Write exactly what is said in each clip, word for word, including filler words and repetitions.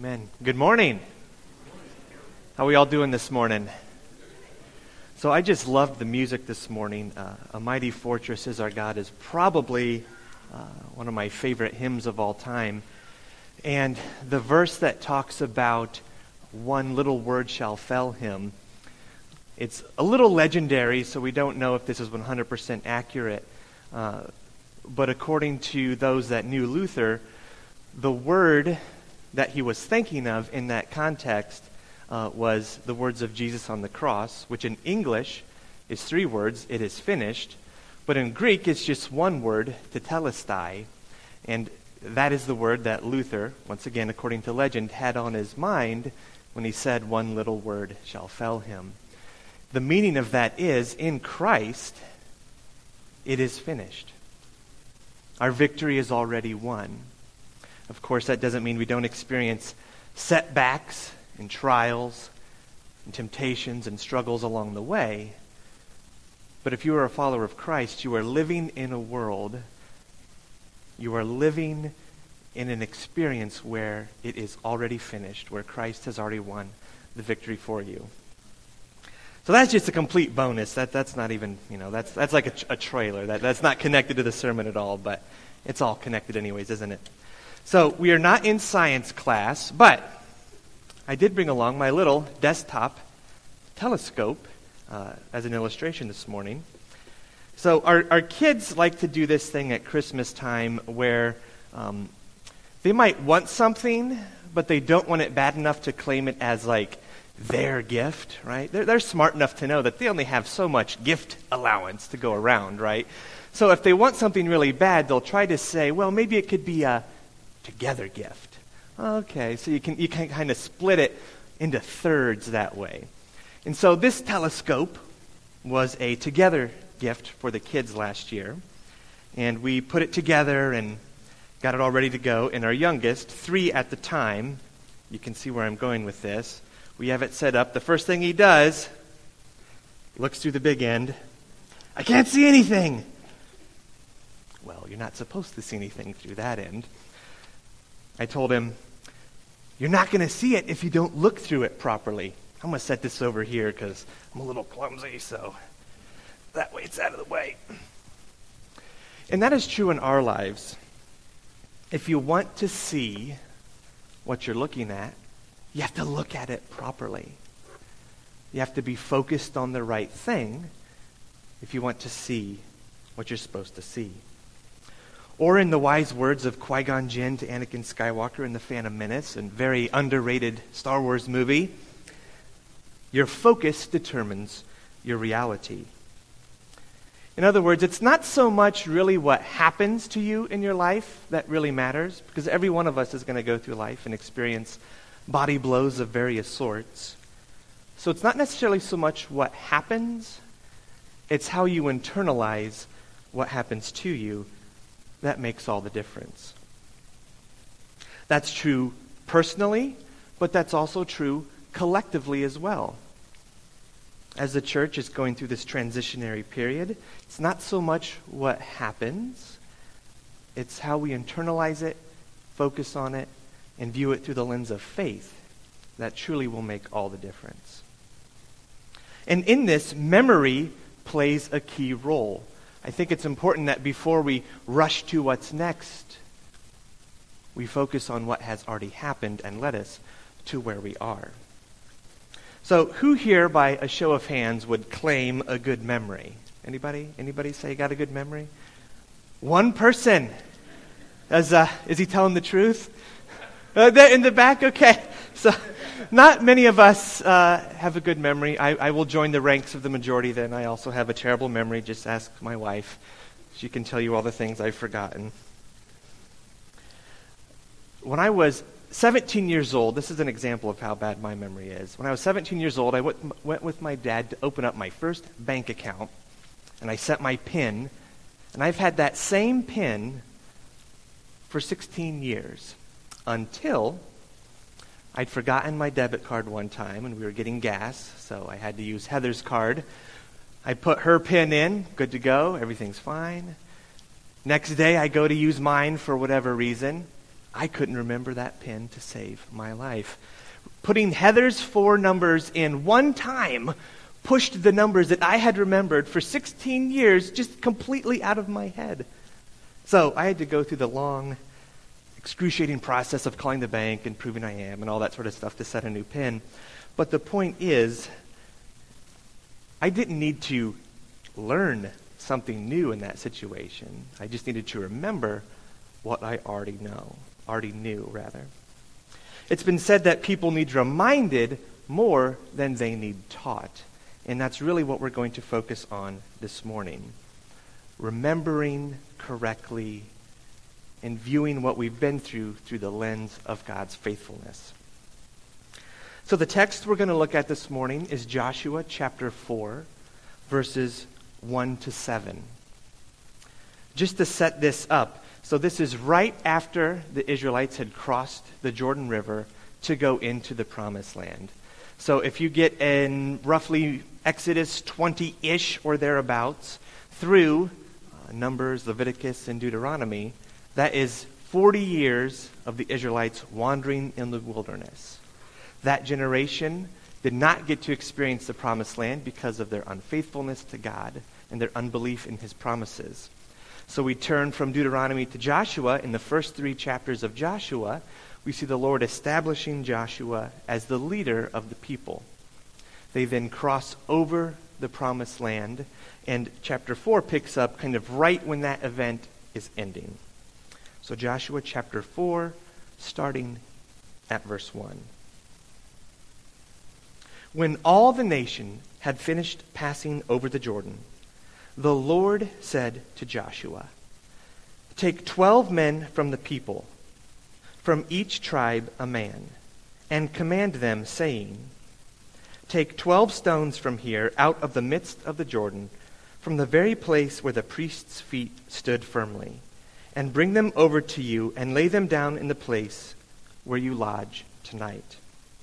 Amen. Good morning. How are we all doing this morning? So I just loved the music this morning. Uh, A Mighty Fortress is Our God is probably uh, one of my favorite hymns of all time. And the verse that talks about one little word shall fell him, it's a little legendary, so we don't know if this is one hundred percent accurate. Uh, but according to those that knew Luther, the word that he was thinking of in that context uh, was the words of Jesus on the cross, which in English is three words, it is finished. But in Greek, it's just one word, tetelestai. And that is the word that Luther, once again, according to legend, had on his mind when he said, one little word shall fell him. The meaning of that is, in Christ, it is finished. Our victory is already won. Of course, that doesn't mean we don't experience setbacks and trials and temptations and struggles along the way. But if you are a follower of Christ, you are living in a world, you are living in an experience where it is already finished, where Christ has already won the victory for you. So that's just a complete bonus. That that's not even, you know, that's that's like a, a trailer. That that's not connected to the sermon at all, but it's all connected anyways, isn't it? So we are not in science class, but I did bring along my little desktop telescope uh, as an illustration this morning. So our, our kids like to do this thing at Christmas time where um, they might want something, but they don't want it bad enough to claim it as like their gift, right? They're, they're smart enough to know that they only have so much gift allowance to go around, right? So if they want something really bad, they'll try to say, well, maybe it could be a together gift. Okay, so you can you can kind of split it into thirds that way. And so this telescope was a together gift for the kids last year. And we put it together and got it all ready to go. And our youngest, three at the time, you can see where I'm going with this. We have it set up. The first thing he does, looks through the big end. I can't see anything. Well, you're not supposed to see anything through that end. I told him, you're not going to see it if you don't look through it properly. I'm going to set this over here because I'm a little clumsy, so that way it's out of the way. And that is true in our lives. If you want to see what you're looking at, you have to look at it properly. You have to be focused on the right thing if you want to see what you're supposed to see. Or in the wise words of Qui-Gon Jinn to Anakin Skywalker in The Phantom Menace, a very underrated Star Wars movie, your focus determines your reality. In other words, it's not so much really what happens to you in your life that really matters, because every one of us is going to go through life and experience body blows of various sorts. So it's not necessarily so much what happens, it's how you internalize what happens to you that makes all the difference. That's true personally, but that's also true collectively as well. As the church is going through this transitionary period, it's not so much what happens, it's how we internalize it, focus on it, and view it through the lens of faith that truly will make all the difference. And in this, memory plays a key role. I think it's important that before we rush to what's next, we focus on what has already happened and led us to where we are. So who here, by a show of hands, would claim a good memory? Anybody? Anybody say you got a good memory? One person. As, uh, is he telling the truth? Uh, there in the back? Okay. So not many of us uh, have a good memory. I, I will join the ranks of the majority then. I also have a terrible memory. Just ask my wife. She can tell you all the things I've forgotten. When I was seventeen years old, this is an example of how bad my memory is. When I was seventeen years old, I went, went with my dad to open up my first bank account, and I set my PIN, and I've had that same PIN for sixteen years, until I'd forgotten my debit card one time, and we were getting gas, so I had to use Heather's card. I put her PIN in, good to go, everything's fine. Next day, I go to use mine for whatever reason. I couldn't remember that pin to save my life. Putting Heather's four numbers in one time pushed the numbers that I had remembered for sixteen years just completely out of my head. So I had to go through the long, excruciating process of calling the bank and proving I am and all that sort of stuff to set a new pin. But the point is, I didn't need to learn something new in that situation. I just needed to remember what I already know, already knew, rather. It's been said that people need reminded more than they need taught. And that's really what we're going to focus on this morning. Remembering correctly and viewing what we've been through through the lens of God's faithfulness. So the text we're going to look at this morning is Joshua chapter four, verses one to seven. Just to set this up, so this is right after the Israelites had crossed the Jordan River to go into the Promised Land. So if you get in roughly Exodus twenty-ish or thereabouts through uh, Numbers, Leviticus, and Deuteronomy, that is forty years of the Israelites wandering in the wilderness. That generation did not get to experience the Promised Land because of their unfaithfulness to God and their unbelief in his promises. So we turn from Deuteronomy to Joshua. In the first three chapters of Joshua, we see the Lord establishing Joshua as the leader of the people. They then cross over the Promised Land, and chapter four picks up kind of right when that event is ending. So Joshua chapter four, starting at verse one. When all the nation had finished passing over the Jordan, the Lord said to Joshua, "Take twelve men from the people, from each tribe a man, and command them, saying, Take twelve stones from here out of the midst of the Jordan, from the very place where the priest's feet stood firmly, and bring them over to you and lay them down in the place where you lodge tonight."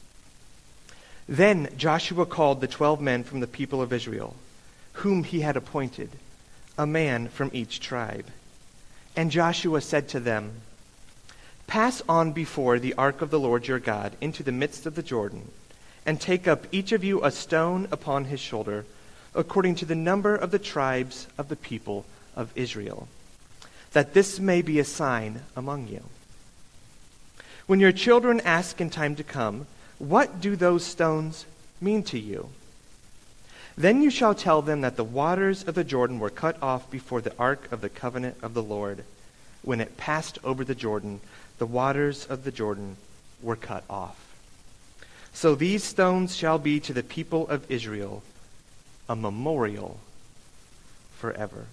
Then Joshua called the twelve men from the people of Israel, whom he had appointed, a man from each tribe. And Joshua said to them, "Pass on before the ark of the Lord your God into the midst of the Jordan, and take up each of you a stone upon his shoulder, according to the number of the tribes of the people of Israel, that this may be a sign among you. When your children ask in time to come, 'What do those stones mean to you?' Then you shall tell them that the waters of the Jordan were cut off before the ark of the covenant of the Lord. When it passed over the Jordan, the waters of the Jordan were cut off. So these stones shall be to the people of Israel a memorial forever."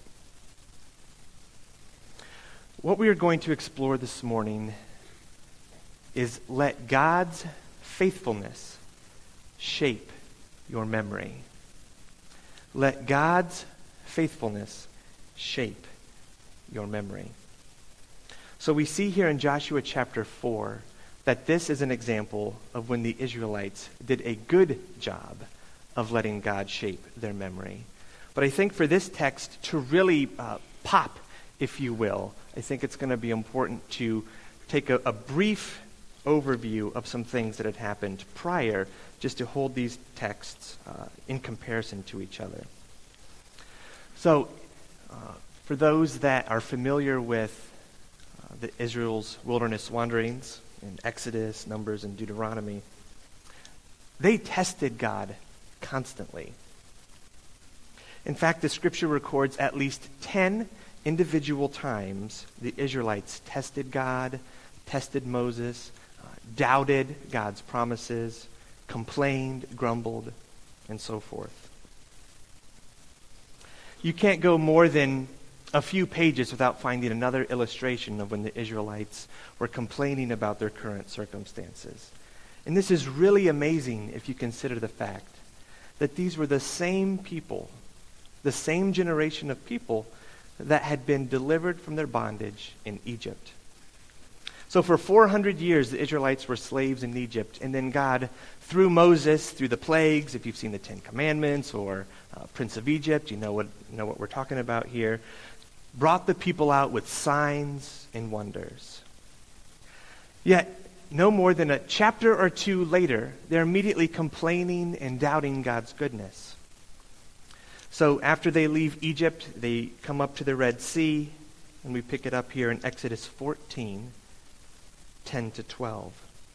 What we are going to explore this morning is let God's faithfulness shape your memory. Let God's faithfulness shape your memory. So we see here in Joshua chapter four that this is an example of when the Israelites did a good job of letting God shape their memory. But I think for this text to really uh, pop, if you will, I think it's going to be important to take a, a brief overview of some things that had happened prior, just to hold these texts uh, in comparison to each other. So, uh, for those that are familiar with uh, the Israel's wilderness wanderings in Exodus, Numbers, and Deuteronomy, they tested God constantly. In fact, the scripture records at least ten individual times the Israelites tested God, tested Moses, uh, doubted God's promises, complained, grumbled, and so forth. You can't go more than a few pages without finding another illustration of when the Israelites were complaining about their current circumstances. And this is really amazing if you consider the fact that these were the same people, the same generation of people that had been delivered from their bondage in Egypt. So for four hundred years, the Israelites were slaves in Egypt. And then God, through Moses, through the plagues, if you've seen the Ten Commandments or uh, Prince of Egypt, you know what, you know what we're talking about here, brought the people out with signs and wonders. Yet, no more than a chapter or two later, they're immediately complaining and doubting God's goodness. So after they leave Egypt, they come up to the Red Sea, and we pick it up here in Exodus fourteen, ten to twelve.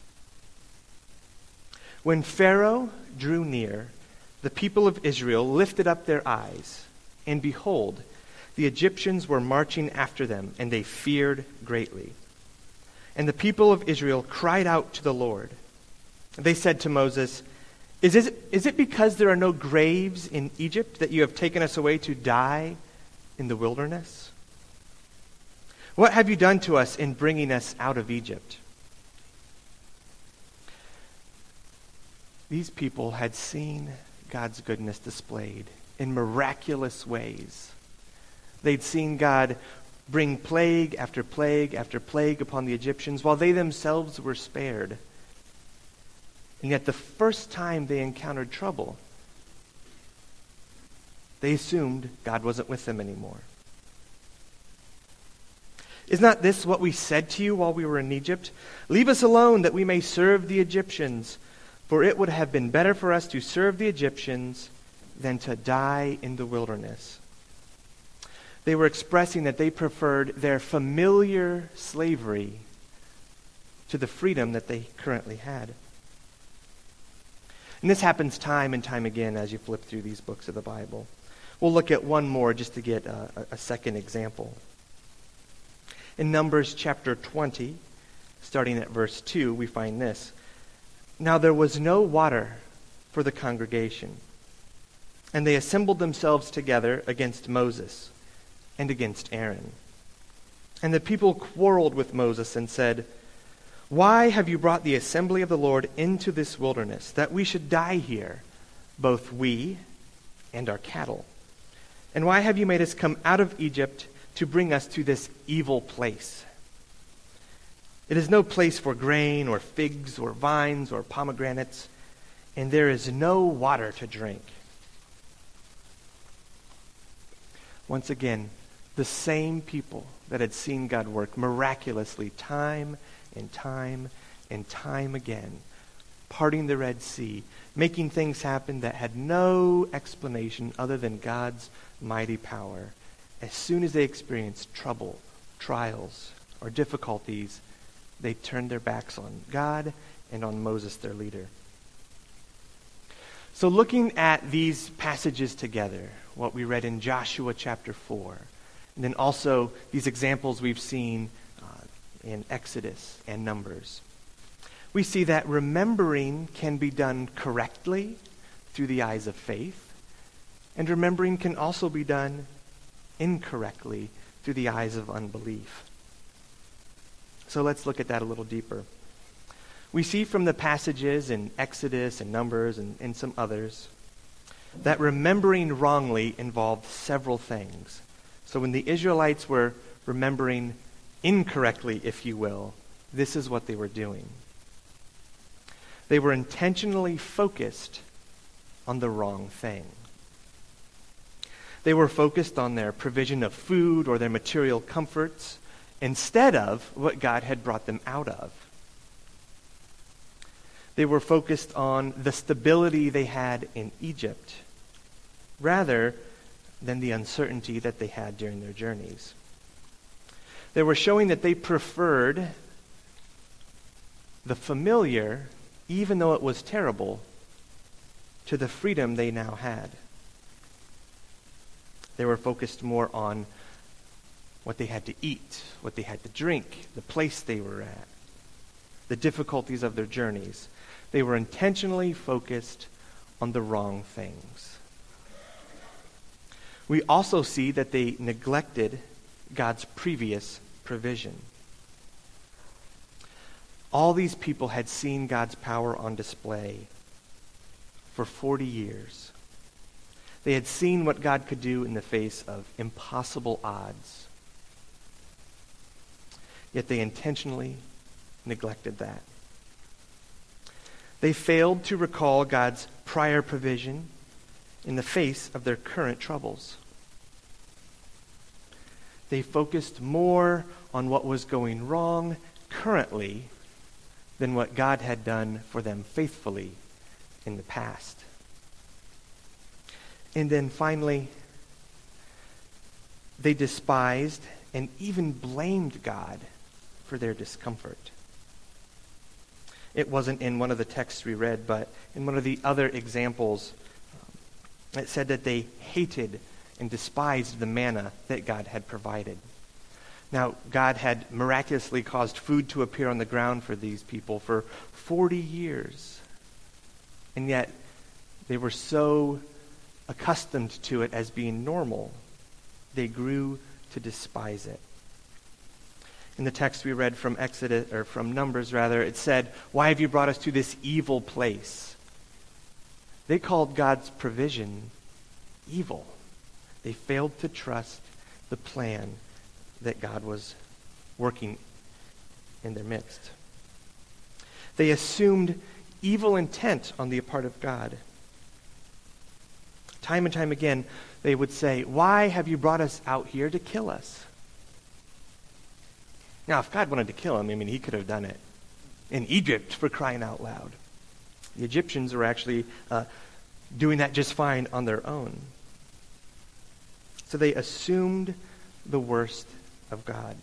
When Pharaoh drew near, the people of Israel lifted up their eyes, and behold, the Egyptians were marching after them, and they feared greatly. And the people of Israel cried out to the Lord. They said to Moses, Is it, is it because there are no graves in Egypt that you have taken us away to die in the wilderness? What have you done to us in bringing us out of Egypt? These people had seen God's goodness displayed in miraculous ways. They'd seen God bring plague after plague after plague upon the Egyptians while they themselves were spared. And yet the first time they encountered trouble, they assumed God wasn't with them anymore. Is not this what we said to you while we were in Egypt? Leave us alone that we may serve the Egyptians, for it would have been better for us to serve the Egyptians than to die in the wilderness. They were expressing that they preferred their familiar slavery to the freedom that they currently had. And this happens time and time again as you flip through these books of the Bible. We'll look at one more just to get a, a second example. In Numbers chapter twenty, starting at verse two, we find this. Now there was no water for the congregation, and they assembled themselves together against Moses and against Aaron. And the people quarreled with Moses and said, Why have you brought the assembly of the Lord into this wilderness, that we should die here, both we and our cattle? And why have you made us come out of Egypt to bring us to this evil place? It is no place for grain or figs or vines or pomegranates, and there is no water to drink. Once again, the same people that had seen God work miraculously time and time and time again, parting the Red Sea, making things happen that had no explanation other than God's mighty power. As soon as they experienced trouble, trials, or difficulties, they turned their backs on God and on Moses, their leader. So looking at these passages together, what we read in Joshua chapter four, and then also these examples we've seen uh, in Exodus and Numbers, we see that remembering can be done correctly through the eyes of faith, and remembering can also be done incorrectly through the eyes of unbelief. So let's look at that a little deeper. We see from the passages in Exodus and Numbers and, and some others that remembering wrongly involved several things. So when the Israelites were remembering incorrectly, if you will, this is what they were doing. They were intentionally focused on the wrong thing. They were focused on their provision of food or their material comforts instead of what God had brought them out of. They were focused on the stability they had in Egypt rather than the uncertainty that they had during their journeys. They were showing that they preferred the familiar, even though it was terrible, to the freedom they now had. They were focused more on what they had to eat, what they had to drink, the place they were at, the difficulties of their journeys. They were intentionally focused on the wrong things. We also see that they neglected God's previous provision. All these people had seen God's power on display for forty years. They had seen what God could do in the face of impossible odds. Yet they intentionally neglected that. They failed to recall God's prior provision in the face of their current troubles. They focused more on what was going wrong currently than what God had done for them faithfully in the past. And then finally, they despised and even blamed God for their discomfort. It wasn't in one of the texts we read, but in one of the other examples, um, it said that they hated and despised the manna that God had provided. Now, God had miraculously caused food to appear on the ground for these people for forty years. And yet, they were so accustomed to it as being normal, they grew to despise it. In the text we read from Exodus, or from Numbers rather, it said, "Why have you brought us to this evil place?" They called God's provision evil. They failed to trust the plan that God was working in their midst. They assumed evil intent on the part of God. Time and time again, they would say, "Why have you brought us out here to kill us?" Now, if God wanted to kill him, I mean, he could have done it in Egypt, for crying out loud. The Egyptians were actually uh, doing that just fine on their own. So they assumed the worst of God.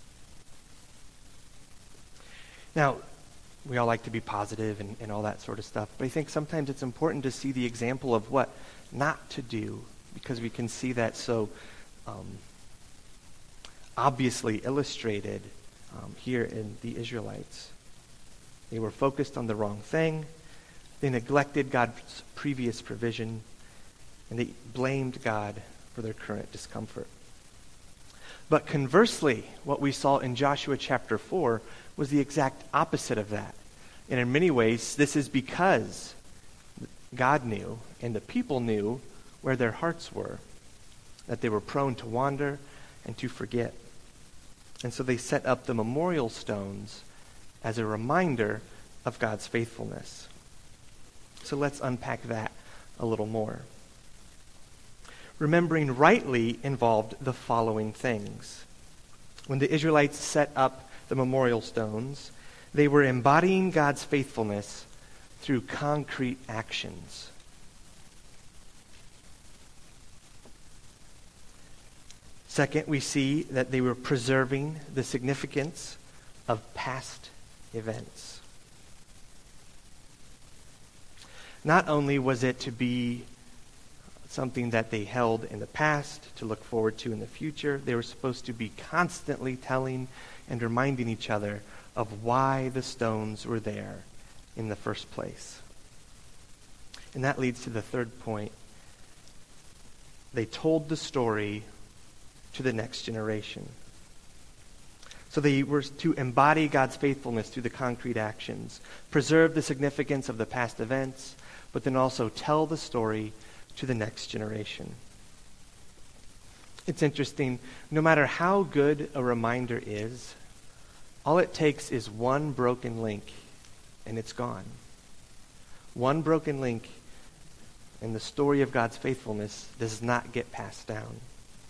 Now, we all like to be positive and, and all that sort of stuff, but I think sometimes it's important to see the example of what not to do, because we can see that so um, obviously illustrated um, here in the Israelites. They were focused on the wrong thing. They neglected God's previous provision, and they blamed God for their current discomfort. But conversely, what we saw in Joshua chapter four was the exact opposite of that. And in many ways, this is because God knew and the people knew where their hearts were, that they were prone to wander and to forget. And so they set up the memorial stones as a reminder of God's faithfulness. So let's unpack that a little more. Remembering rightly involved the following things. When the Israelites set up the memorial stones, they were embodying God's faithfulness through concrete actions. Second, we see that they were preserving the significance of past events. Not only was it to be something that they held in the past to look forward to in the future, they were supposed to be constantly telling and reminding each other of why the stones were there in the first place. And that leads to the third point. They told the story to the next generation. So they were to embody God's faithfulness through the concrete actions, preserve the significance of the past events, but then also tell the story to the next generation. It's interesting, no matter how good a reminder is, all it takes is one broken link and it's gone. One broken link and the story of God's faithfulness does not get passed down.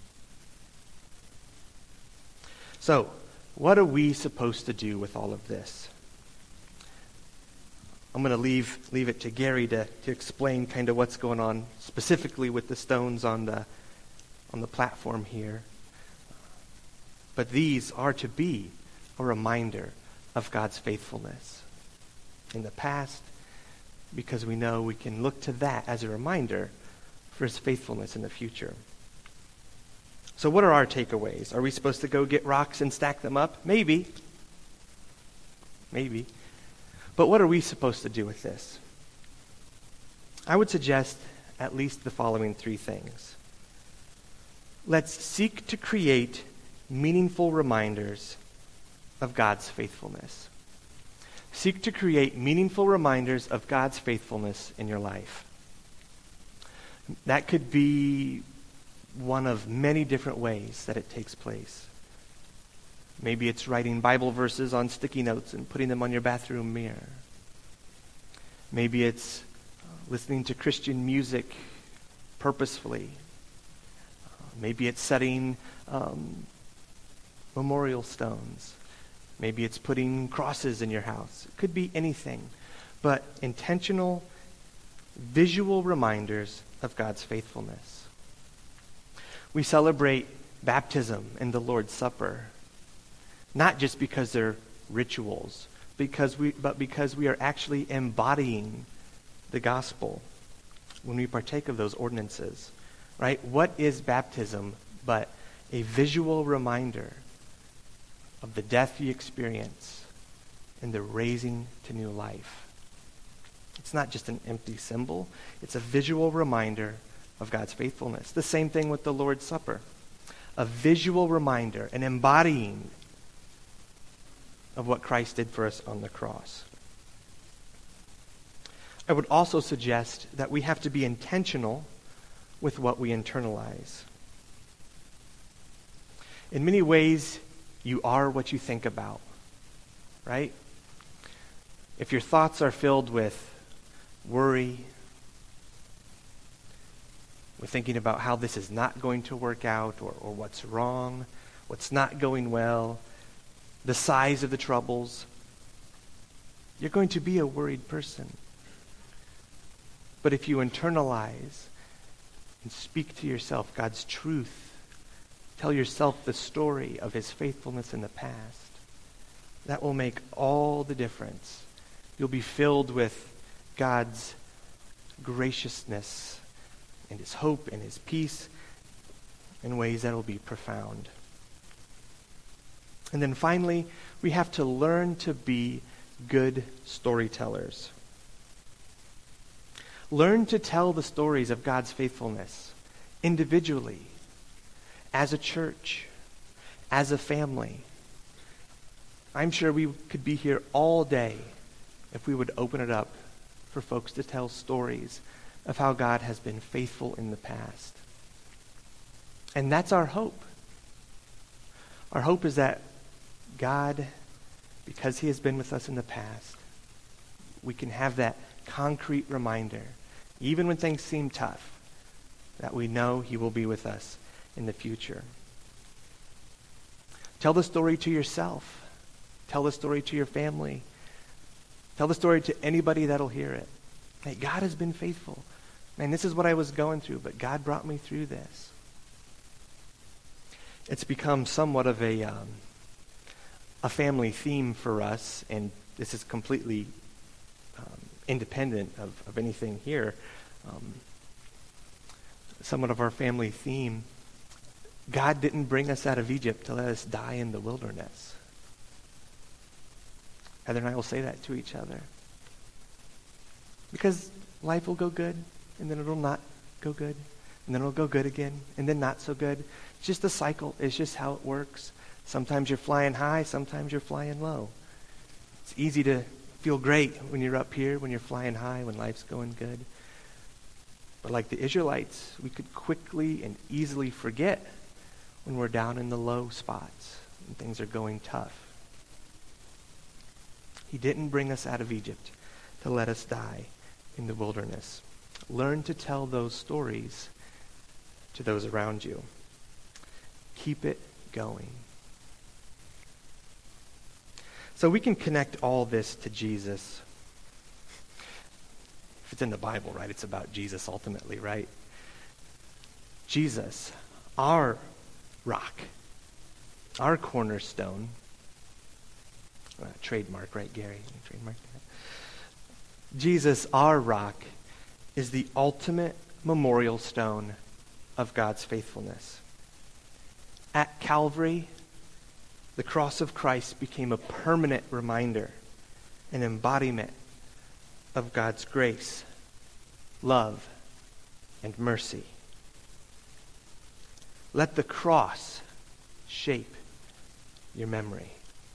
So, what are we supposed to do with all of this? I'm going to leave leave it to Gary to, to explain kind of what's going on specifically with the stones on the on the platform here. But these are to be a reminder of God's faithfulness in the past, because we know we can look to that as a reminder for his faithfulness in the future. So what are our takeaways? Are we supposed to go get rocks and stack them up? Maybe. Maybe. But what are we supposed to do with this? I would suggest at least the following three things. Let's seek to create meaningful reminders of God's faithfulness. Seek to create meaningful reminders of God's faithfulness in your life. That could be one of many different ways that it takes place. Maybe it's writing Bible verses on sticky notes and putting them on your bathroom mirror. Maybe it's listening to Christian music purposefully. Maybe it's setting um, memorial stones. Maybe it's putting crosses in your house. It could be anything. But intentional, visual reminders of God's faithfulness. We celebrate baptism and the Lord's Supper, not just because they're rituals, because we, but because we are actually embodying the gospel when we partake of those ordinances, right? What is baptism but a visual reminder of the death you experience and the raising to new life? It's not just an empty symbol. It's a visual reminder of God's faithfulness. The same thing with the Lord's Supper. A visual reminder, an embodying of what Christ did for us on the cross. I would also suggest that we have to be intentional with what we internalize. In many ways, you are what you think about, right? If your thoughts are filled with worry, with thinking about how this is not going to work out, or, or what's wrong, what's not going well, the size of the troubles, you're going to be a worried person. But if you internalize and speak to yourself God's truth, tell yourself the story of his faithfulness in the past, that will make all the difference. You'll be filled with God's graciousness and his hope and his peace in ways that will be profound. And then finally, we have to learn to be good storytellers. Learn to tell the stories of God's faithfulness individually, as a church, as a family. I'm sure we could be here all day if we would open it up for folks to tell stories of how God has been faithful in the past. And that's our hope. Our hope is that God, because he has been with us in the past, we can have that concrete reminder, even when things seem tough, that we know he will be with us in the future. Tell the story to yourself. Tell the story to your family. Tell the story to anybody that'll hear it. Hey, God has been faithful. Man, this is what I was going through, but God brought me through this. It's become somewhat of a um, a family theme for us, and this is completely um, independent of, of anything here. Um, somewhat of our family theme. God didn't bring us out of Egypt to let us die in the wilderness. Heather and I will say that to each other. Because life will go good, and then it'll not go good, and then it'll go good again, and then not so good. It's just a cycle. It's just how it works. Sometimes you're flying high, sometimes you're flying low. It's easy to feel great when you're up here, when you're flying high, when life's going good. But like the Israelites, we could quickly and easily forget when we're down in the low spots and things are going tough. He didn't bring us out of Egypt to let us die in the wilderness. Learn to tell those stories to those around you. Keep it going. So we can connect all this to Jesus. If it's in the Bible, right, it's about Jesus ultimately, right? Jesus, our rock, our cornerstone. Uh, trademark, right, Gary? Trademark that. Jesus, our rock, is the ultimate memorial stone of God's faithfulness. At Calvary, the cross of Christ became a permanent reminder, an embodiment of God's grace, love, and mercy. Let the cross shape your memory.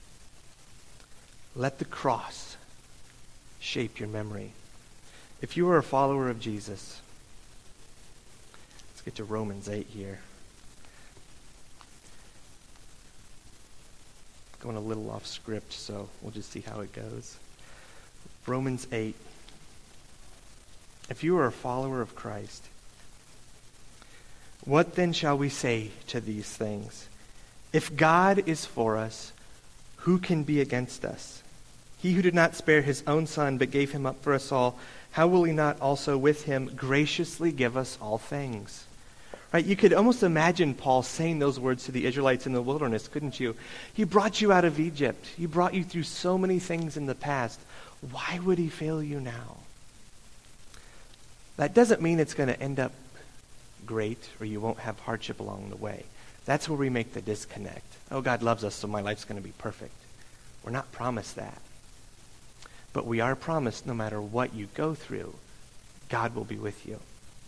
Let the cross shape your memory. If you are a follower of Jesus, let's get to Romans eight here. Going a little off script, so we'll just see how it goes. Romans eight. If you are a follower of Christ, what then shall we say to these things? If God is for us, who can be against us? He who did not spare his own son, but gave him up for us all, how will he not also with him graciously give us all things? Right? You could almost imagine Paul saying those words to the Israelites in the wilderness, couldn't you? He brought you out of Egypt. He brought you through so many things in the past. Why would he fail you now? That doesn't mean it's going to end up great or you won't have hardship along the way. That's where we make the disconnect. Oh, God loves us, so my life's going to be perfect. We're not promised that. But we are promised no matter what you go through, God will be with you.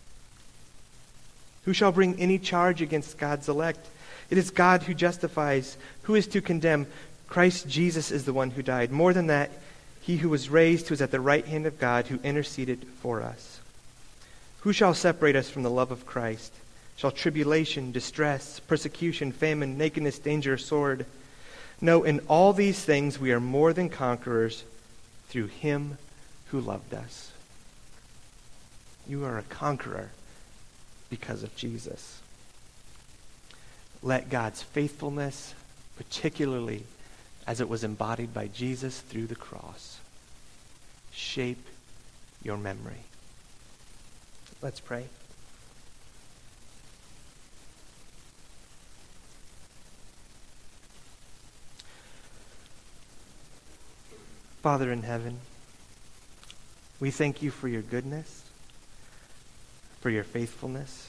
Who shall bring any charge against God's elect? It is God who justifies. Who is to condemn? Christ Jesus is the one who died. More than that, he who was raised, who is at the right hand of God, who interceded for us. Who shall separate us from the love of Christ? Shall tribulation, distress, persecution, famine, nakedness, danger, sword? No, in all these things we are more than conquerors through him who loved us. You are a conqueror because of Jesus. Let God's faithfulness, particularly as it was embodied by Jesus through the cross, shape your memory. Let's pray. Father in heaven, we thank you for your goodness, for your faithfulness.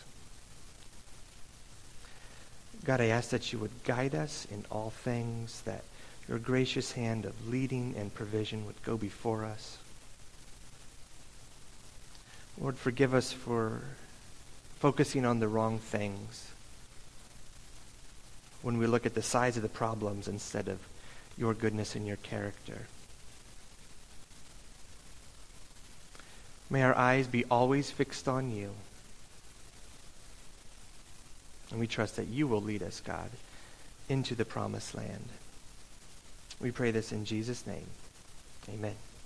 God, I ask that you would guide us in all things, that your gracious hand of leading and provision would go before us. Lord, forgive us for focusing on the wrong things when we look at the size of the problems instead of your goodness and your character. May our eyes be always fixed on you. And we trust that you will lead us, God, into the promised land. We pray this in Jesus' name. Amen.